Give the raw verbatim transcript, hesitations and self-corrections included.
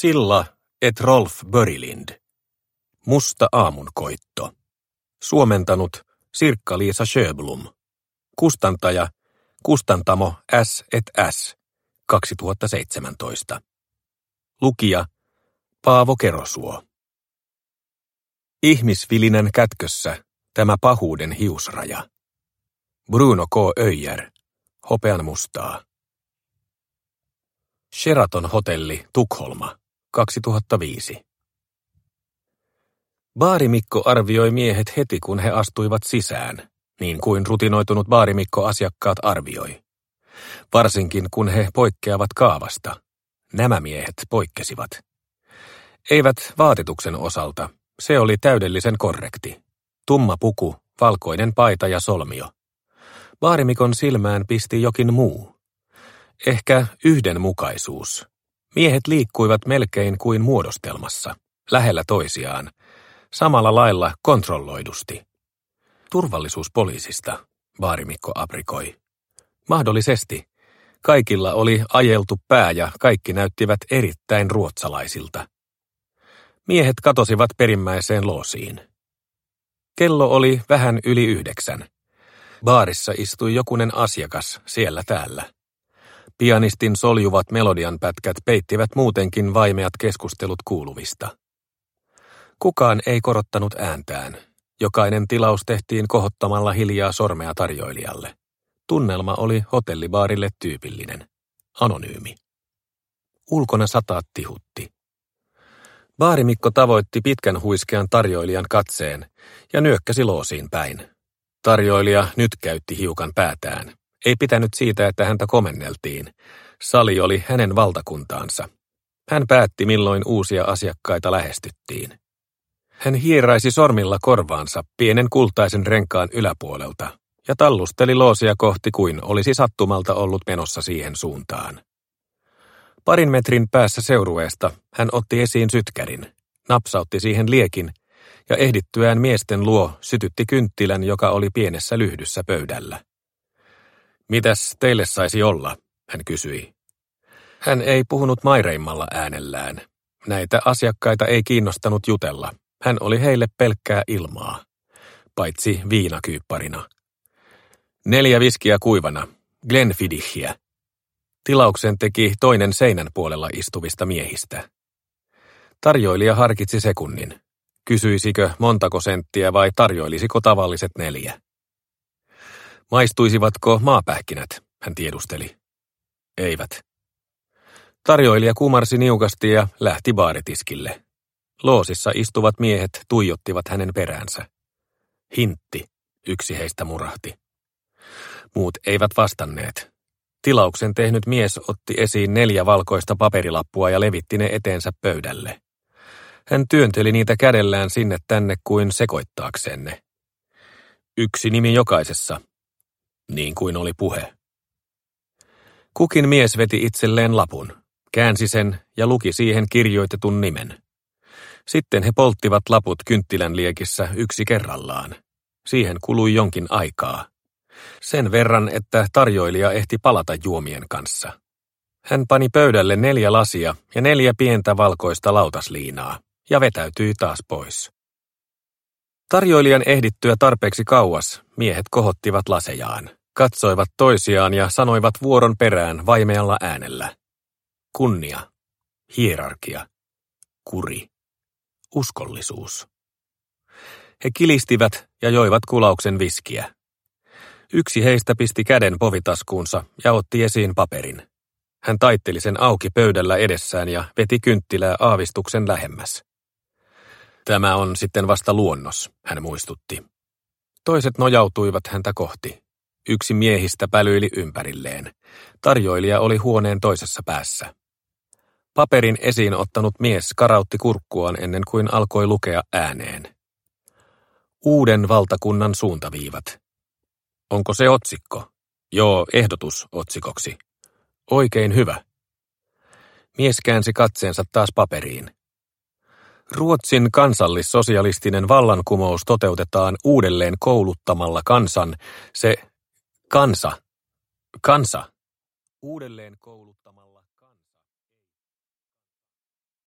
Silla et Rolf Börjlind. Musta aamunkoitto. Suomentanut Sirkka-Liisa Sjöblom. Kustantaja Kustantamo S et S kaksituhattaseitsemäntoista. Lukija Paavo Kerosuo. Ihmisvilinen kätkössä tämä pahuuden hiusraja. Bruno K. Öijer, Hopean mustaa. Sheraton Hotelli, Tukholma, kaksituhattaviisi. Baarimikko arvioi miehet heti, kun he astuivat sisään, niin kuin rutinoitunut baarimikko asiakkaat arvioi. Varsinkin, kun he poikkeavat kaavasta. Nämä miehet poikkesivat. Eivät vaatetuksen osalta. Se oli täydellisen korrekti. Tumma puku, valkoinen paita ja solmio. Baarimikon silmään pisti jokin muu. Ehkä yhdenmukaisuus. Miehet liikkuivat melkein kuin muodostelmassa, lähellä toisiaan, samalla lailla kontrolloidusti. Turvallisuuspoliisista, baarimikko aprikoi. Mahdollisesti. Kaikilla oli ajeltu pää ja kaikki näyttivät erittäin ruotsalaisilta. Miehet katosivat perimmäiseen loosiin. Kello oli vähän yli yhdeksän. Baarissa istui jokunen asiakas siellä täällä. Pianistin soljuvat melodianpätkät peittivät muutenkin vaimeat keskustelut kuuluvista. Kukaan ei korottanut ääntään. Jokainen tilaus tehtiin kohottamalla hiljaa sormea tarjoilijalle. Tunnelma oli hotellibaarille tyypillinen. Anonyymi. Ulkona sataat tihutti. Baarimikko tavoitti pitkän huiskean tarjoilijan katseen ja nyökkäsi loosiin päin. Tarjoilija nyt käytti hiukan päätään. Ei pitänyt siitä, että häntä komenneltiin. Sali oli hänen valtakuntaansa. Hän päätti, milloin uusia asiakkaita lähestyttiin. Hän hieraisi sormilla korvaansa pienen kultaisen renkaan yläpuolelta ja tallusteli loosia kohti kuin olisi sattumalta ollut menossa siihen suuntaan. Parin metrin päässä seurueesta hän otti esiin sytkärin, napsautti siihen liekin ja ehdittyään miesten luo sytytti kynttilän, joka oli pienessä lyhdyssä pöydällä. Mitäs teille saisi olla, hän kysyi. Hän ei puhunut maireimmalla äänellään. Näitä asiakkaita ei kiinnostanut jutella. Hän oli heille pelkkää ilmaa, paitsi viinakyypparina. Neljä viskiä kuivana, Glenfiddichia. Tilauksen teki toinen seinän puolella istuvista miehistä. Tarjoilija harkitsi sekunnin. Kysyisikö montako senttiä vai tarjoilisiko tavalliset neljä? Maistuisivatko maapähkinät, hän tiedusteli. Eivät. Tarjoilija kumarsi niukasti ja lähti baaritiskille. Loosissa istuvat miehet tuijottivat hänen peräänsä. Hintti, yksi heistä murahti. Muut eivät vastanneet. Tilauksen tehnyt mies otti esiin neljä valkoista paperilappua ja levitti ne eteensä pöydälle. Hän työnteli niitä kädellään sinne tänne kuin sekoittaakseen ne. Yksi nimi jokaisessa, niin kuin oli puhe. Kukin mies veti itselleen lapun, käänsi sen ja luki siihen kirjoitetun nimen. Sitten he polttivat laput kynttilän liekissä yksi kerrallaan. Siihen kului jonkin aikaa. Sen verran, että tarjoilija ehti palata juomien kanssa. Hän pani pöydälle neljä lasia ja neljä pientä valkoista lautasliinaa ja vetäytyi taas pois. Tarjoilijan ehdittyä tarpeeksi kauas miehet kohottivat lasejaan, katsoivat toisiaan ja sanoivat vuoron perään vaimealla äänellä. Kunnia, hierarkia, kuri, uskollisuus. He kilistivät ja joivat kulauksen viskiä. Yksi heistä pisti käden povitaskuunsa ja otti esiin paperin. Hän taitteli sen auki pöydällä edessään ja veti kynttilää aavistuksen lähemmäs. Tämä on sitten vasta luonnos, hän muistutti. Toiset nojautuivat häntä kohti. Yksi miehistä pälyili ympärilleen. Tarjoilija oli huoneen toisessa päässä. Paperin esiin ottanut mies karautti kurkkuaan ennen kuin alkoi lukea ääneen. Uuden valtakunnan suuntaviivat. Onko se otsikko? Joo, ehdotus otsikoksi. Oikein hyvä. Mies käänsi katseensa taas paperiin. Ruotsin kansallissosialistinen vallankumous toteutetaan uudelleen kouluttamalla kansan, se kansa, kansa, uudelleen koulut.